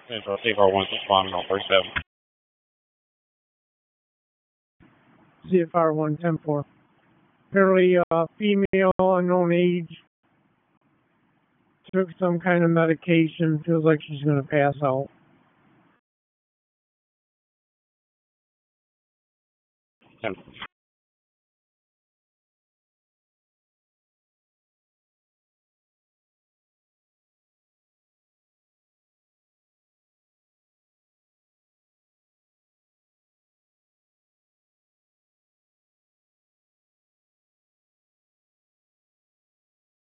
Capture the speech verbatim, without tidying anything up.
Central C four one responding on first seven. C F R one ten four. Apparently, uh, female, unknown age, took some kind of medication, feels like she's going to pass out. ten